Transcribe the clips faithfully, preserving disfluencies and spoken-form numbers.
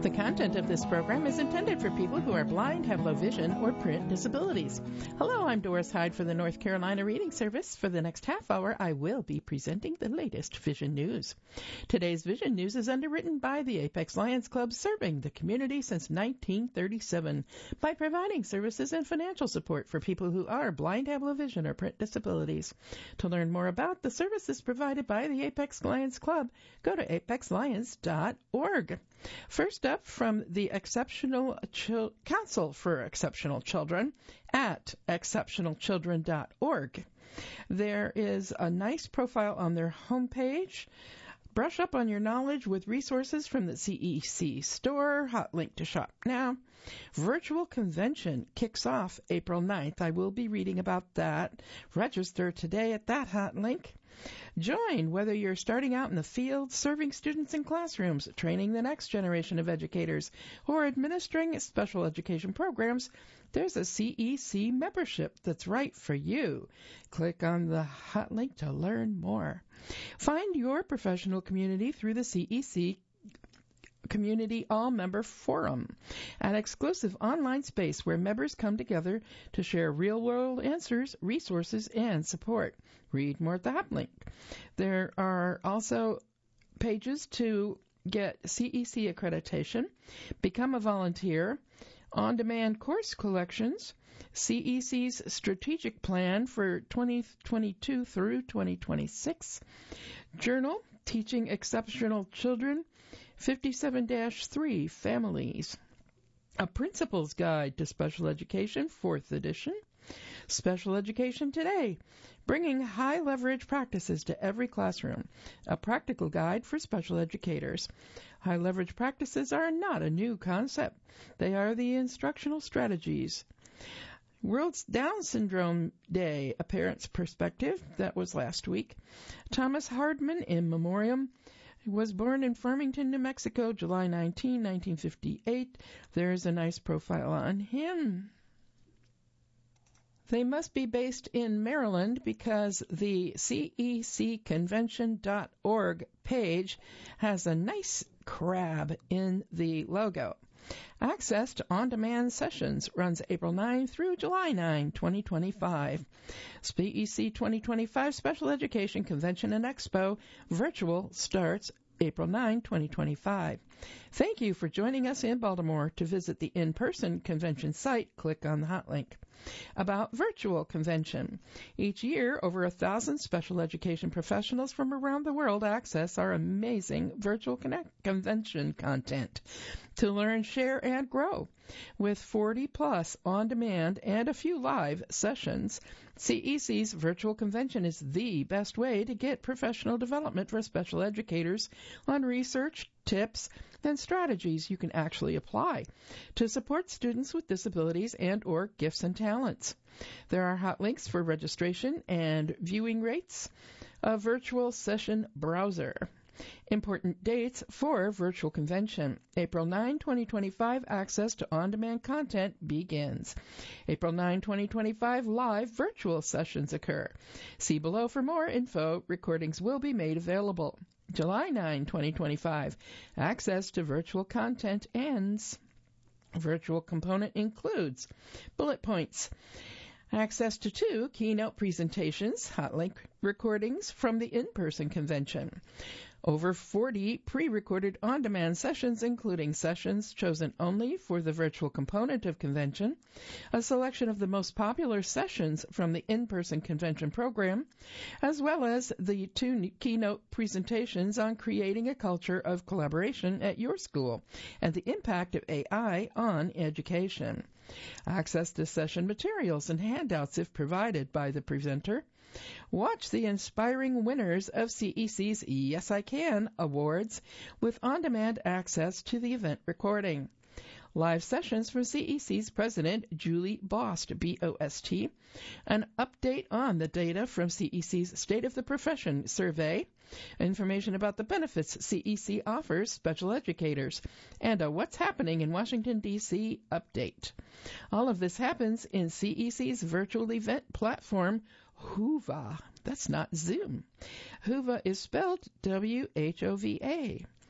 The content of this program is intended for people who are blind, have low vision, or print disabilities. Hello, I'm Doris Hyde for the North Carolina Reading Service. For the next half hour, I will be presenting the latest Vision News. Today's Vision News is underwritten by the Apex Lions Club, serving the community since nineteen thirty-seven by providing services and financial support for people who are blind, have low vision, or print disabilities. To learn more about the services provided by the Apex Lions Club, go to apex lions dot org. First up, from the Exceptional Chil- Council for Exceptional Children at exceptional children dot org. There is a nice profile on their homepage. Brush up on your knowledge with resources from the C E C store. Hot link to shop now. Virtual convention kicks off April ninth. I will be reading about that. Register today at that hot link. Join whether you're starting out in the field, serving students in classrooms, training the next generation of educators, or administering special education programs. There's a C E C membership that's right for you. Click on the hot link to learn more. Find your professional community through the C E C Community All-Member Forum, an exclusive online space where members come together to share real-world answers, resources, and support. Read more at the hot link. There are also pages to get C E C accreditation, become a volunteer, on-demand course collections, C E C's strategic plan for twenty twenty-two through twenty twenty-six, journal, Teaching Exceptional Children, fifty-seven dash three Families, a Principal's Guide to Special Education, fourth edition, Special Education Today, Bringing High Leverage Practices to Every Classroom, a practical guide for special educators. High leverage practices are not a new concept. They are the instructional strategies. World Down Syndrome Day, A Parent's Perspective, that was last week. Thomas Hardman in Memoriam was born in Farmington, New Mexico, July nineteenth, nineteen fifty-eight. There's a nice profile on him. They must be based in Maryland because the C E C convention dot org page has a nice crab in the logo. Access to on-demand sessions runs April ninth through July ninth, twenty twenty-five. C E C twenty twenty-five Special Education Convention and Expo virtual starts April ninth, twenty twenty-five. Thank you for joining us in Baltimore. To visit the in-person convention site, click on the hot link. About virtual convention. Each year, over a thousand special education professionals from around the world access our amazing virtual connect convention content to learn, share, and grow. With forty plus on-demand and a few live sessions, C E C's virtual convention is the best way to get professional development for special educators on research, tips, and strategies you can actually apply to support students with disabilities and or gifts and talents. There are hot links for registration and viewing rates, a virtual session browser. Important dates for virtual convention. April ninth, twenty twenty-five, access to on-demand content begins. April ninth, twenty twenty-five, live virtual sessions occur. See below for more info. Recordings will be made available. July ninth, twenty twenty-five, access to virtual content ends. Virtual component includes bullet points, access to two keynote presentations, hot link recordings from the in-person convention, over forty pre-recorded on-demand sessions, including sessions chosen only for the virtual component of convention, a selection of the most popular sessions from the in-person convention program, as well as the two keynote presentations on creating a culture of collaboration at your school and the impact of A I on education. Access to session materials and handouts if provided by the presenter. Watch the inspiring winners of C E C's Yes I Can awards with on-demand access to the event recording. Live sessions from C E C's president, Julie Bost, B O S T, an update on the data from C E C's State of the Profession survey, information about the benefits C E C offers special educators, and a What's Happening in Washington, D C update. All of this happens in C E C's virtual event platform, Whova. That's not Zoom. Whova is spelled W H O V A.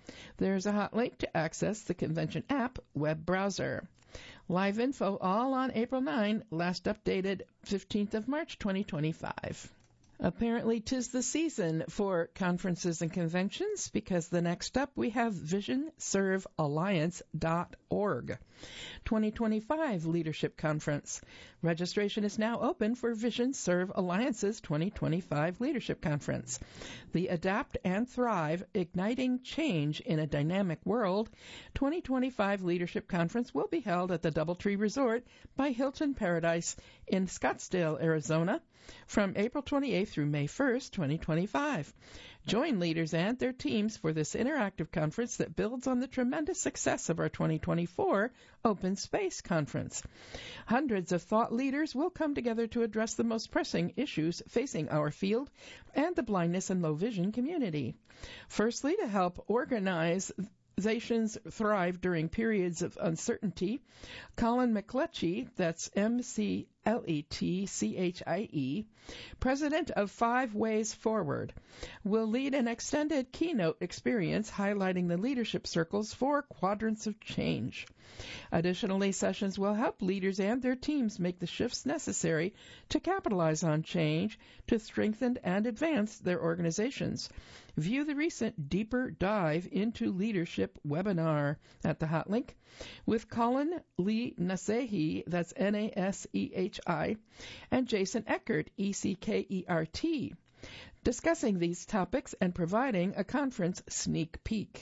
There's a hot link to access the convention app web browser. Live info all on April ninth, last updated fifteenth of March twenty twenty-five. Apparently, 'tis the season for conferences and conventions, because the next up we have vision serve alliance dot org. twenty twenty-five Leadership Conference. Registration is now open for Vision Serve Alliance's twenty twenty-five Leadership Conference. The Adapt and Thrive, Igniting Change in a Dynamic World twenty twenty-five Leadership Conference will be held at the Doubletree Resort by Hilton Paradise in Scottsdale, Arizona, from April twenty-eighth through May first, twenty twenty-five. Join leaders and their teams for this interactive conference that builds on the tremendous success of our twenty twenty-four Open Space Conference. Hundreds of thought leaders will come together to address the most pressing issues facing our field and the blindness and low vision community. Firstly, to help organize Organizations thrive during periods of uncertainty, Colin McCletchie, that's M C L E T C H I E, president of Five Ways Forward, will lead an extended keynote experience highlighting the leadership circle's four quadrants of change. Additionally, sessions will help leaders and their teams make the shifts necessary to capitalize on change to strengthen and advance their organizations. View the recent Deeper Dive into Leadership webinar at the hot link with Colin Lee Nasehi, that's N A S E H I, and Jason Eckert, E C K E R T, discussing these topics and providing a conference sneak peek.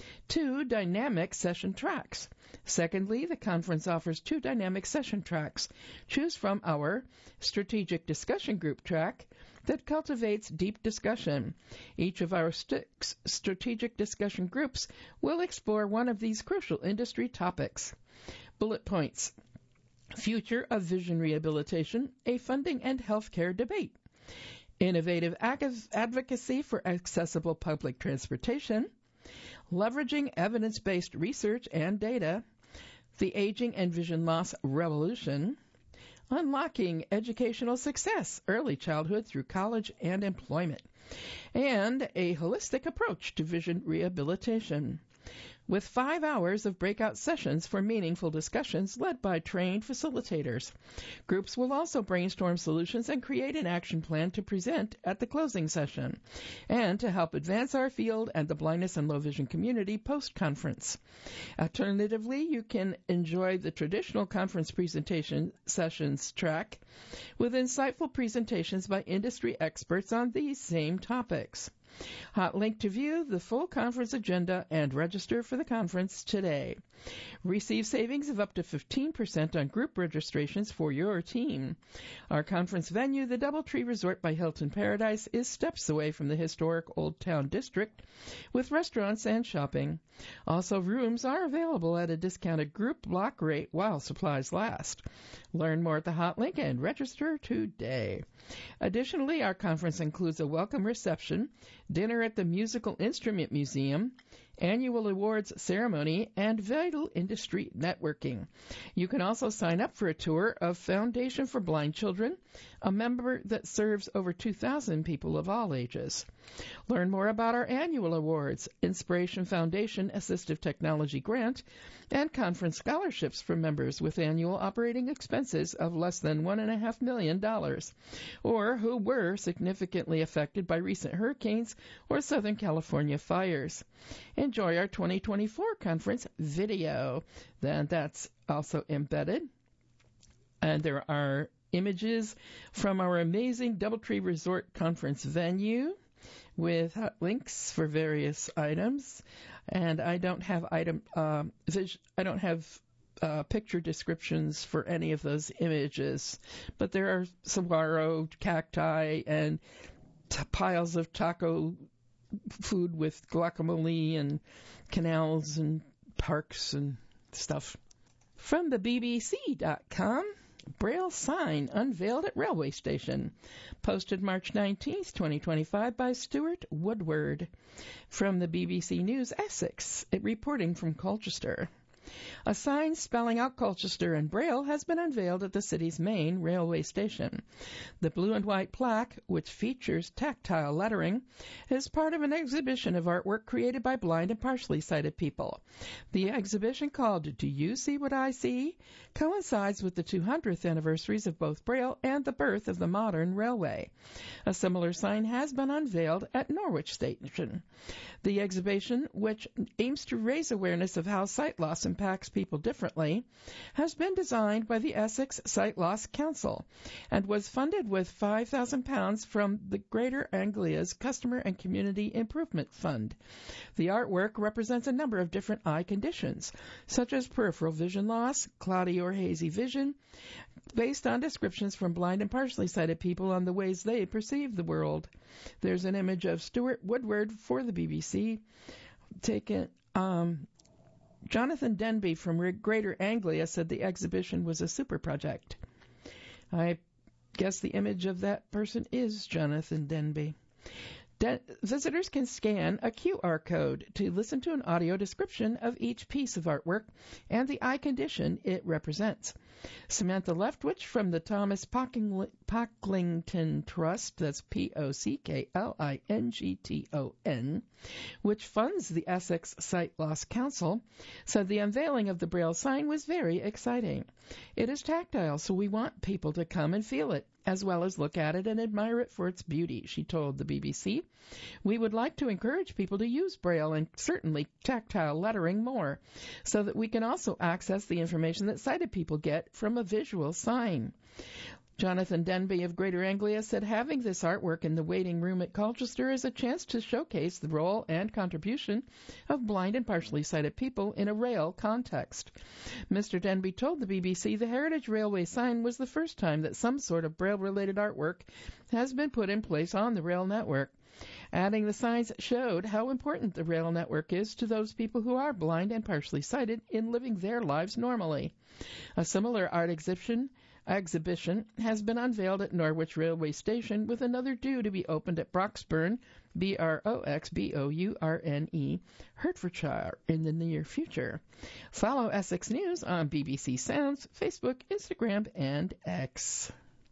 Two dynamic session tracks. Secondly, the conference offers two dynamic session tracks. Choose from our Strategic Discussion Group track that cultivates deep discussion. Each of our st- strategic discussion groups will explore one of these crucial industry topics. Bullet points. Future of Vision Rehabilitation, a Funding and Healthcare Debate. Innovative ag- Advocacy for Accessible Public Transportation. Leveraging evidence-based research and data, the aging and vision loss revolution, unlocking educational success, early childhood through college and employment, and a holistic approach to vision rehabilitation. With five hours of breakout sessions for meaningful discussions led by trained facilitators. Groups will also brainstorm solutions and create an action plan to present at the closing session, and to help advance our field and the blindness and low vision community post-conference. Alternatively, you can enjoy the traditional conference presentation sessions track with insightful presentations by industry experts on these same topics. Hot link to view the full conference agenda and register for the conference today. Receive savings of up to fifteen percent on group registrations for your team. Our conference venue, the Doubletree Resort by Hilton Paradise, is steps away from the historic Old Town District with restaurants and shopping. Also, rooms are available at a discounted group block rate while supplies last. Learn more at the hot link and register today. Additionally, our conference includes a welcome reception, dinner at the Musical Instrument Museum, annual awards ceremony, and vital industry networking. You can also sign up for a tour of Foundation for Blind Children, a member that serves over two thousand people of all ages. Learn more about our annual awards, Inspiration Foundation Assistive Technology Grant, and conference scholarships for members with annual operating expenses of less than one point five million dollars, or who were significantly affected by recent hurricanes or Southern California fires. Enjoy our twenty twenty-four conference video. Then that's also embedded. And there are images from our amazing Doubletree Resort conference venue with links for various items. And I don't have item, uh, vis- I don't have uh, picture descriptions for any of those images, but there are saguaro, cacti, and t- piles of taco food with guacamole and canals and parks and stuff. From the B B C dot com, Braille sign unveiled at railway station. Posted March nineteenth, twenty twenty-five by Stuart Woodward. From the B B C News Essex, it reporting from Colchester. A sign spelling out Colchester in Braille has been unveiled at the city's main railway station. The blue and white plaque, which features tactile lettering, is part of an exhibition of artwork created by blind and partially sighted people. The exhibition, called Do You See What I See?, coincides with the two hundredth anniversaries of both Braille and the birth of the modern railway. A similar sign has been unveiled at Norwich Station. The exhibition, which aims to raise awareness of how sight loss impacts people differently, has been designed by the Essex Sight Loss Council and was funded with five thousand pounds from the Greater Anglia's Customer and Community Improvement Fund. The artwork represents a number of different eye conditions, such as peripheral vision loss, cloudy or hazy vision, based on descriptions from blind and partially sighted people on the ways they perceive the world. There's an image of Stuart Woodward for the B B C, taken. Um, Jonathan Denby from Greater Anglia said the exhibition was a super project. I guess the image of that person is Jonathan Denby. De- visitors can scan a Q R code to listen to an audio description of each piece of artwork and the eye condition it represents. Samantha Leftwich from the Thomas Pockling- Pocklington Trust, that's P O C K L I N G T O N, which funds the Essex Sight Loss Council, said the unveiling of the Braille sign was very exciting. It is tactile, so we want people to come and feel it, as well as look at it and admire it for its beauty, she told the B B C. We would like to encourage people to use Braille and certainly tactile lettering more, so that we can also access the information that sighted people get from a visual sign. Jonathan Denby of Greater Anglia said having this artwork in the waiting room at Colchester is a chance to showcase the role and contribution of blind and partially sighted people in a rail context. Mister Denby told the B B C the Heritage Railway sign was the first time that some sort of Braille-related artwork has been put in place on the rail network. Adding the signs showed how important the rail network is to those people who are blind and partially sighted in living their lives normally. A similar art exhibition exhibition has been unveiled at Norwich Railway Station, with another due to be opened at Broxbourne, B R O X B O U R N E, Hertfordshire, in the near future. Follow Essex News on B B C Sounds, Facebook, Instagram, and X.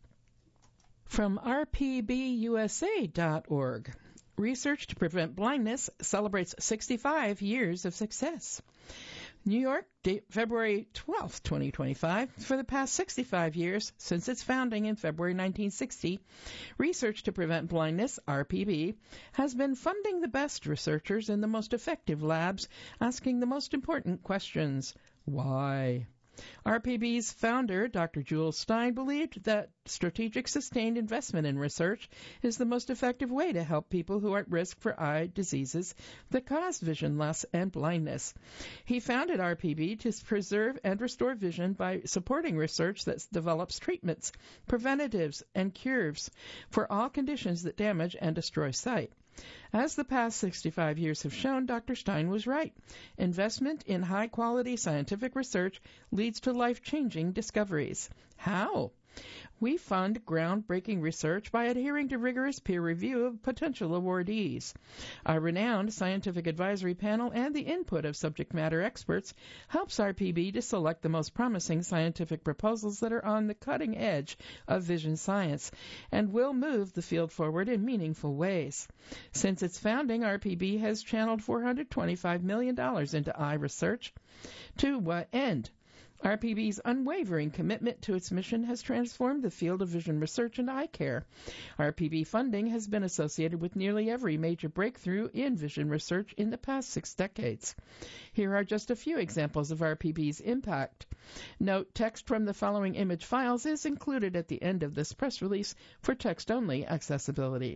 From R P B U S A dot org, Research to Prevent Blindness celebrates sixty-five years of success. New York, date February twelfth, twenty twenty-five. For the past sixty-five years, since its founding in February nineteen sixty, Research to Prevent Blindness, R P B, has been funding the best researchers in the most effective labs, asking the most important questions. Why? R P B's founder, Doctor Jules Stein, believed that strategic sustained investment in research is the most effective way to help people who are at risk for eye diseases that cause vision loss and blindness. He founded R P B to preserve and restore vision by supporting research that develops treatments, preventatives, and cures for all conditions that damage and destroy sight. As the past sixty-five years have shown, Doctor Stein was right. Investment in high-quality scientific research leads to life-changing discoveries. How? We fund groundbreaking research by adhering to rigorous peer review of potential awardees. Our renowned scientific advisory panel and the input of subject matter experts helps R P B to select the most promising scientific proposals that are on the cutting edge of vision science and will move the field forward in meaningful ways. Since its founding, R P B has channeled four hundred twenty-five million dollars into eye research. To what end? R P B's unwavering commitment to its mission has transformed the field of vision research and eye care. R P B funding has been associated with nearly every major breakthrough in vision research in the past six decades. Here are just a few examples of R P B's impact. Note, text from the following image files is included at the end of this press release for text-only accessibility.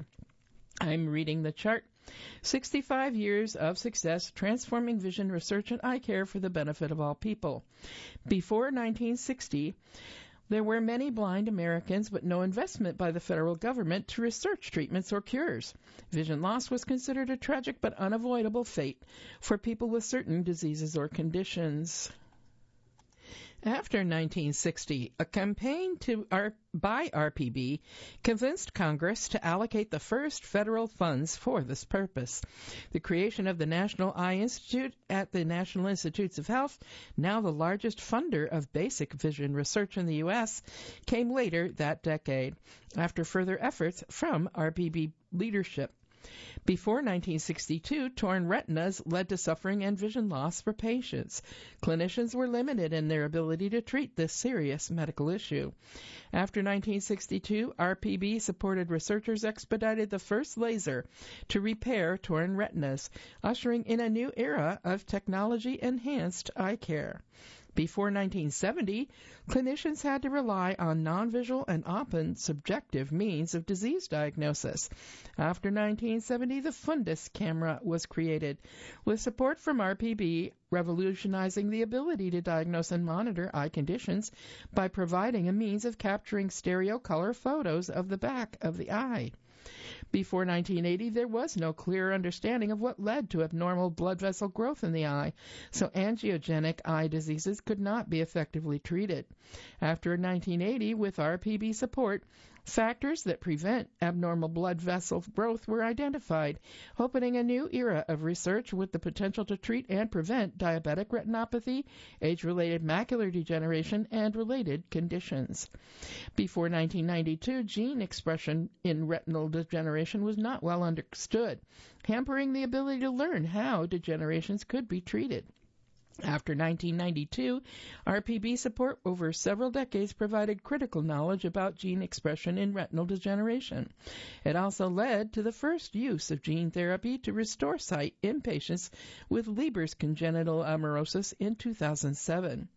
I'm reading the chart. sixty-five years of success transforming vision research and eye care for the benefit of all people. Before nineteen sixty, there were many blind Americans, but no investment by the federal government to research treatments or cures. Vision loss was considered a tragic but unavoidable fate for people with certain diseases or conditions. After nineteen sixty, a campaign to R- by R P B convinced Congress to allocate the first federal funds for this purpose. The creation of the National Eye Institute at the National Institutes of Health, now the largest funder of basic vision research in the U S, came later that decade, after further efforts from R P B leadership. Before nineteen sixty-two, torn retinas led to suffering and vision loss for patients. Clinicians were limited in their ability to treat this serious medical issue. After nineteen sixty-two, R P B-supported researchers expedited the first laser to repair torn retinas, ushering in a new era of technology-enhanced eye care. Before nineteen seventy, clinicians had to rely on non-visual and often subjective means of disease diagnosis. After nineteen seventy, the fundus camera was created, with support from R P B revolutionizing the ability to diagnose and monitor eye conditions by providing a means of capturing stereo color photos of the back of the eye. Before nineteen eighty, there was no clear understanding of what led to abnormal blood vessel growth in the eye, so angiogenic eye diseases could not be effectively treated. After nineteen eighty, with R P B support, factors that prevent abnormal blood vessel growth were identified, opening a new era of research with the potential to treat and prevent diabetic retinopathy, age-related macular degeneration, and related conditions. Before nineteen ninety-two, gene expression in retinal degeneration was not well understood, hampering the ability to learn how degenerations could be treated. After nineteen ninety-two, R P B support over several decades provided critical knowledge about gene expression in retinal degeneration. It also led to the first use of gene therapy to restore sight in patients with Leber's congenital amaurosis in two thousand seven.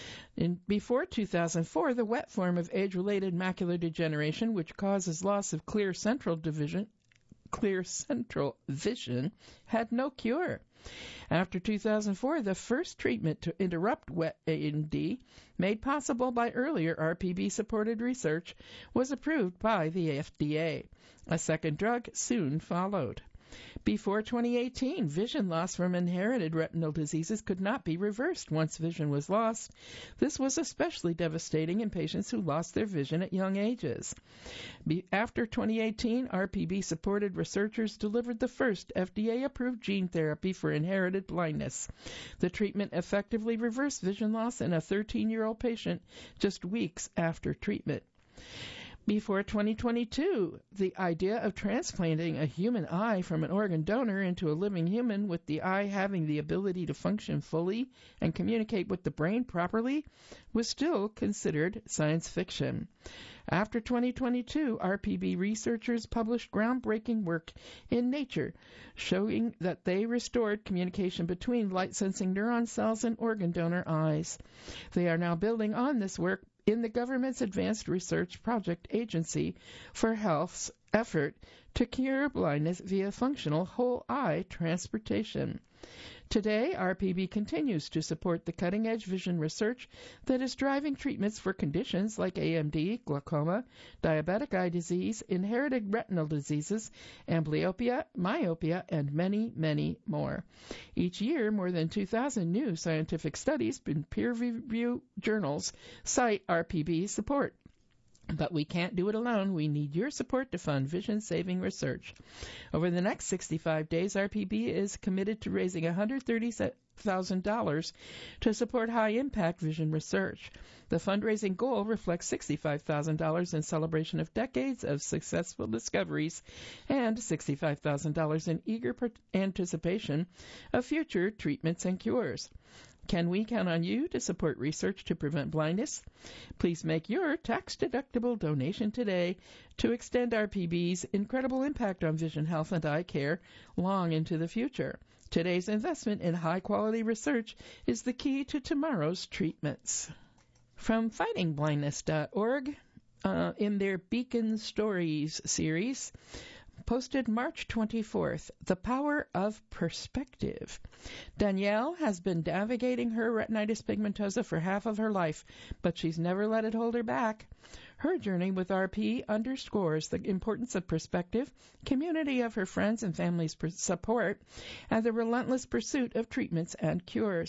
In, before two thousand four, the wet form of age-related macular degeneration, which causes loss of clear central division, clear central vision, had no cure. After two thousand four, the first treatment to interrupt wet A M D, made possible by earlier R P B-supported research, was approved by the F D A. A second drug soon followed. Before twenty eighteen, vision loss from inherited retinal diseases could not be reversed once vision was lost. This was especially devastating in patients who lost their vision at young ages. Be- after twenty eighteen, R P B-supported researchers delivered the first F D A-approved gene therapy for inherited blindness. The treatment effectively reversed vision loss in a thirteen-year-old patient just weeks after treatment. Before twenty twenty-two, the idea of transplanting a human eye from an organ donor into a living human with the eye having the ability to function fully and communicate with the brain properly was still considered science fiction. After twenty twenty-two, R P B researchers published groundbreaking work in Nature showing that they restored communication between light-sensing neuron cells and organ donor eyes. They are now building on this work in the government's Advanced Research Project Agency for Health's effort to cure blindness via functional whole eye transplantation. Today, R P B continues to support the cutting-edge vision research that is driving treatments for conditions like A M D, glaucoma, diabetic eye disease, inherited retinal diseases, amblyopia, myopia, and many, many more. Each year, more than two thousand new scientific studies in peer-reviewed journals cite R P B support. But we can't do it alone. We need your support to fund vision-saving research. Over the next sixty-five days, R P B is committed to raising one hundred thirty thousand dollars to support high-impact vision research. The fundraising goal reflects sixty-five thousand dollars in celebration of decades of successful discoveries and sixty-five thousand dollars in eager anticipation of future treatments and cures. Can we count on you to support research to prevent blindness? Please make your tax-deductible donation today to extend R P B's incredible impact on vision health and eye care long into the future. Today's investment in high-quality research is the key to tomorrow's treatments. From fighting blindness dot org, uh, in their Beacon Stories series, posted March twenty-fourth, The Power of Perspective. Danielle has been navigating her retinitis pigmentosa for half of her life, but she's never let it hold her back. Her journey with R P underscores the importance of perspective, community of her friends and family's support, and the relentless pursuit of treatments and cures.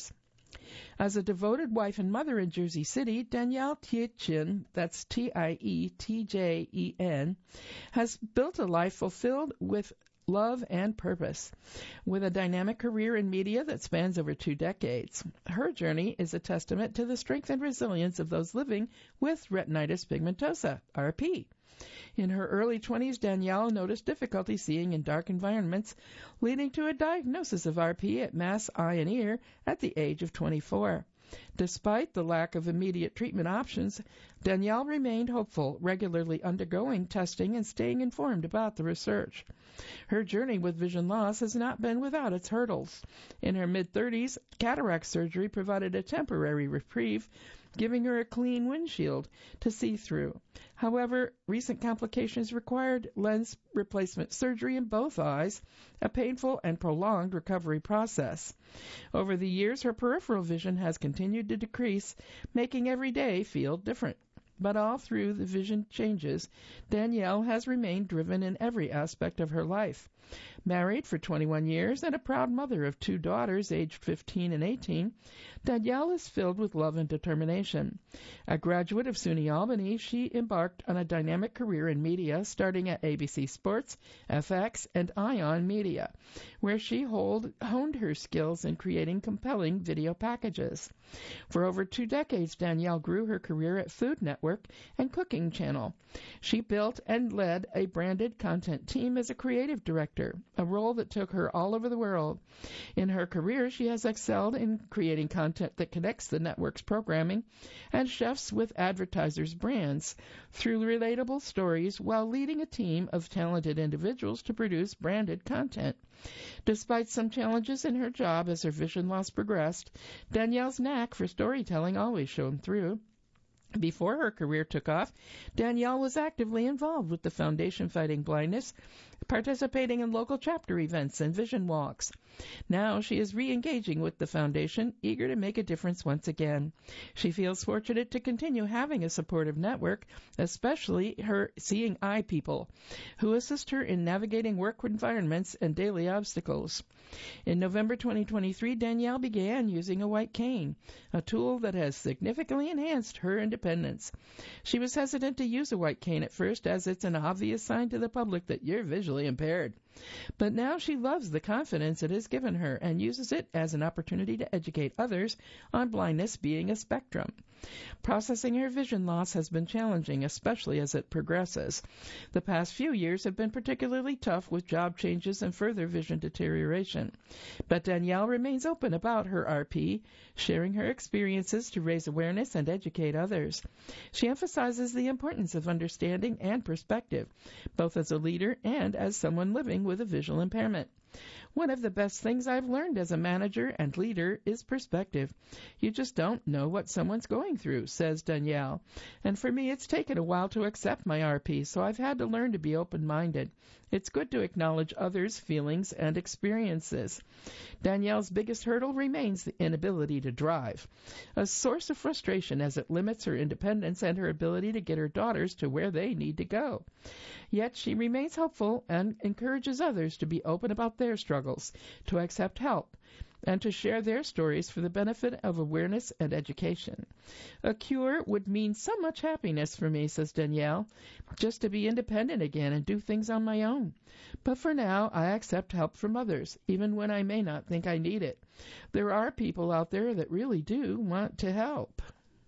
As a devoted wife and mother in Jersey City, Danielle Tietjen, that's T I E T J E N, has built a life fulfilled with love and purpose. With a dynamic career in media that spans over two decades, her journey is a testament to the strength and resilience of those living with retinitis pigmentosa, R P. In her early twenties, Danielle noticed difficulty seeing in dark environments, leading to a diagnosis of R P at Mass Eye and Ear at the age of twenty-four. Despite the lack of immediate treatment options, Danielle remained hopeful, regularly undergoing testing and staying informed about the research. Her journey with vision loss has not been without its hurdles. In her mid-thirties, cataract surgery provided a temporary reprieve, giving her a clean windshield to see through. However, recent complications required lens replacement surgery in both eyes, a painful and prolonged recovery process. Over the years, her peripheral vision has continued to decrease, making every day feel different. But all through the vision changes, Danielle has remained driven in every aspect of her life. Married for twenty-one years and a proud mother of two daughters aged fifteen and eighteen, Danielle is filled with love and determination. A graduate of SUNY Albany, she embarked on a dynamic career in media, starting at A B C Sports, F X, and Ion Media, where she hold, honed her skills in creating compelling video packages. For over two decades, Danielle grew her career at Food Network and Cooking Channel. She built and led a branded content team as a creative director, a role that took her all over the world. In her career, she has excelled in creating content that connects the network's programming and chefs with advertisers' brands through relatable stories while leading a team of talented individuals to produce branded content. Despite some challenges in her job as her vision loss progressed, Danielle's knack for storytelling always shone through. Before her career took off, Danielle was actively involved with the Foundation Fighting Blindness, participating in local chapter events and vision walks. Now she is re-engaging with the foundation, eager to make a difference once again. She feels fortunate to continue having a supportive network, especially her Seeing Eye people, who assist her in navigating work environments and daily obstacles. In November twenty twenty-three, Danielle began using a white cane, a tool that has significantly enhanced her independence. She was hesitant to use a white cane at first, as it's an obvious sign to the public that you're visually impaired. But now she loves the confidence it has given her and uses it as an opportunity to educate others on blindness being a spectrum. Processing her vision loss has been challenging, especially as it progresses. The past few years have been particularly tough with job changes and further vision deterioration. But Danielle remains open about her R P, sharing her experiences to raise awareness and educate others. She emphasizes the importance of understanding and perspective, both as a leader and as someone living with a visual impairment. One of the best things I've learned as a manager and leader is perspective. You just don't know what someone's going through, says Danielle. And for me, it's taken a while to accept my R P, so I've had to learn to be open-minded. It's good to acknowledge others' feelings and experiences. Danielle's biggest hurdle remains the inability to drive, a source of frustration as it limits her independence and her ability to get her daughters to where they need to go. Yet she remains hopeful and encourages others to be open about their struggles, to accept help, and to share their stories for the benefit of awareness and education. A cure would mean so much happiness for me, says Danielle, just to be independent again and do things on my own. But for now, I accept help from others, even when I may not think I need it. There are people out there that really do want to help.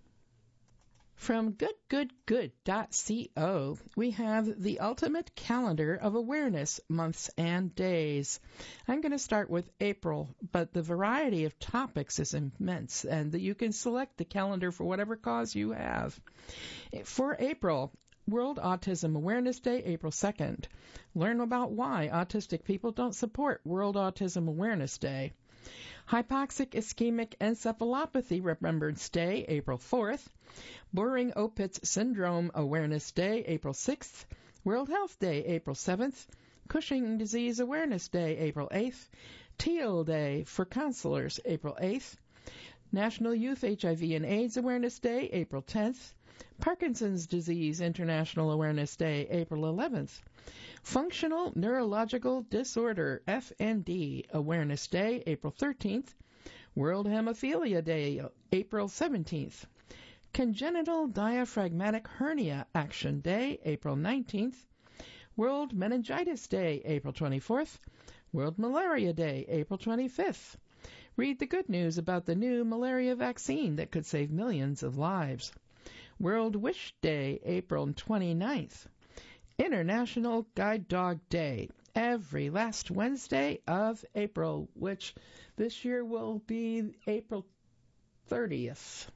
From good good good dot co, we have the ultimate calendar of awareness months and days. I'm going to start with April, but the variety of topics is immense, and you can select the calendar for whatever cause you have. For April, World Autism Awareness Day, April second. Learn about why autistic people don't support World Autism Awareness Day. Hypoxic Ischemic Encephalopathy Remembrance Day, April fourth. Boring-Opitz Syndrome Awareness Day, April sixth. World Health Day, April seventh. Cushing Disease Awareness Day, April eighth. Teal Day for Counselors, April eighth. National Youth H I V and AIDS Awareness Day, April tenth. Parkinson's Disease International Awareness Day, April eleventh. Functional Neurological Disorder, F N D, Awareness Day, April thirteenth. World Hemophilia Day, April seventeenth. Congenital Diaphragmatic Hernia Action Day, April nineteenth. World Meningitis Day, April twenty-fourth. World Malaria Day, April twenty-fifth. Read the good news about the new malaria vaccine that could save millions of lives. World Wish Day, April twenty-ninth. International Guide Dog Day, every last Wednesday of April, which this year will be April thirtieth.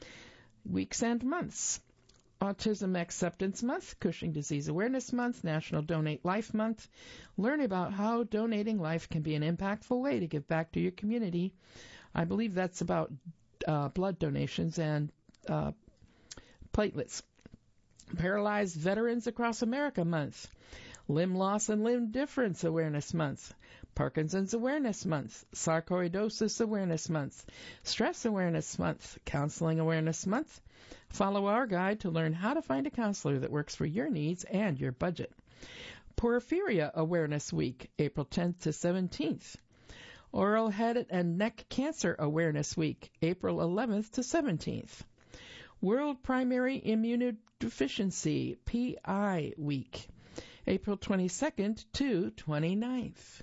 Weeks and months. Autism Acceptance Month, Cushing Disease Awareness Month, National Donate Life Month. Learn about how donating life can be an impactful way to give back to your community. I believe that's about uh, blood donations and uh, platelets. Paralyzed Veterans Across America Month. Limb Loss and Limb Difference Awareness Month. Parkinson's Awareness Month, Sarcoidosis Awareness Month, Stress Awareness Month, Counseling Awareness Month. Follow our guide to learn how to find a counselor that works for your needs and your budget. Porphyria Awareness Week, April tenth to seventeenth. Oral Head and Neck Cancer Awareness Week, April eleventh to seventeenth. World Primary Immunodeficiency, P I Week, April twenty-second to twenty-ninth.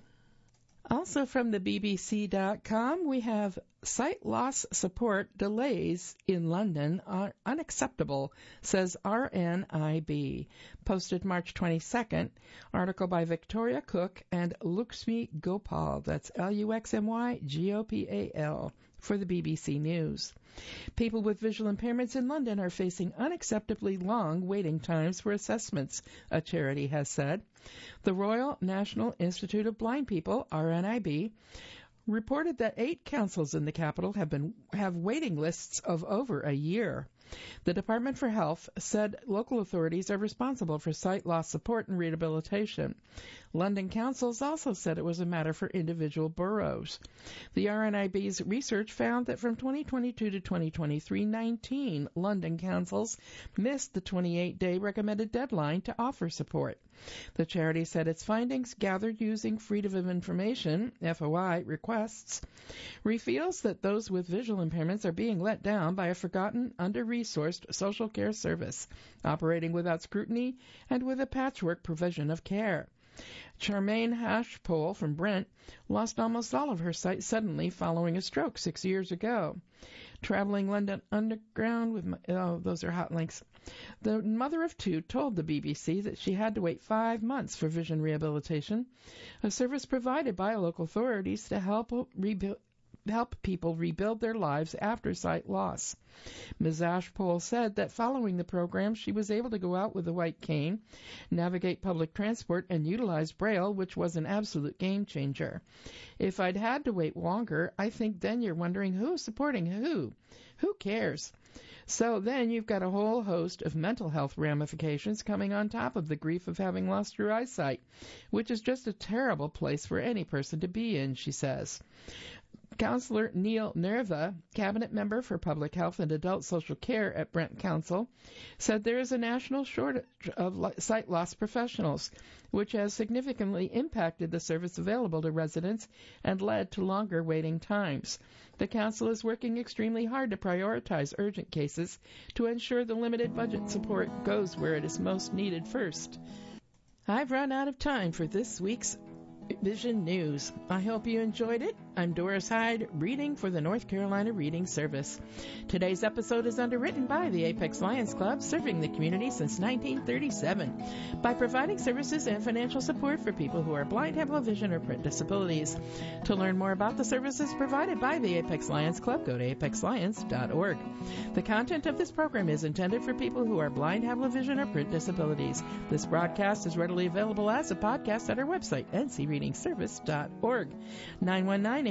Also from the B B C dot com, we have sight loss support delays in London are unacceptable, says R N I B. Posted March twenty-second, article by Victoria Cook and Luxmi Gopal, that's L U X M Y G O P A L, for the B B C News. People with visual impairments in London are facing unacceptably long waiting times for assessments, a charity has said. The Royal National Institute of Blind People, R N I B, reported that eight councils in the capital have been have waiting lists of over a year. The Department for Health said local authorities are responsible for sight loss support and rehabilitation. London councils also said it was a matter for individual boroughs. The R N I B's research found that from twenty twenty-two to twenty twenty-three, nineteen London councils missed the twenty-eight day recommended deadline to offer support. The charity said its findings, gathered using Freedom of Information (F O I) requests, reveals that those with visual impairments are being let down by a forgotten, under-resourced social care service, operating without scrutiny and with a patchwork provision of care. Charmaine Hashpole from Brent lost almost all of her sight suddenly following a stroke six years ago. Traveling London Underground with my, oh, those are hot links. The mother of two told the B B C that she had to wait five months for vision rehabilitation, a service provided by local authorities to help rebuild help people rebuild their lives after sight loss. Miz Ashpole said that following the program, she was able to go out with a white cane, navigate public transport, and utilize Braille, which was an absolute game changer. If I'd had to wait longer, I think then you're wondering who's supporting who. Who cares? So then you've got a whole host of mental health ramifications coming on top of the grief of having lost your eyesight, which is just a terrible place for any person to be in, she says. Councillor Neil Nerva, Cabinet Member for Public Health and Adult Social Care at Brent Council, said there is a national shortage of sight loss professionals, which has significantly impacted the service available to residents and led to longer waiting times. The Council is working extremely hard to prioritize urgent cases to ensure the limited budget support goes where it is most needed first. I've run out of time for this week's Vision News. I hope you enjoyed it. I'm Doris Hyde, reading for the North Carolina Reading Service. Today's episode is underwritten by the Apex Lions Club, serving the community since nineteen thirty-seven by providing services and financial support for people who are blind, have low vision, or print disabilities. To learn more about the services provided by the Apex Lions Club, go to apex lions dot org. The content of this program is intended for people who are blind, have low vision, or print disabilities. This broadcast is readily available as a podcast at our website, n c reading service dot org. nine one nine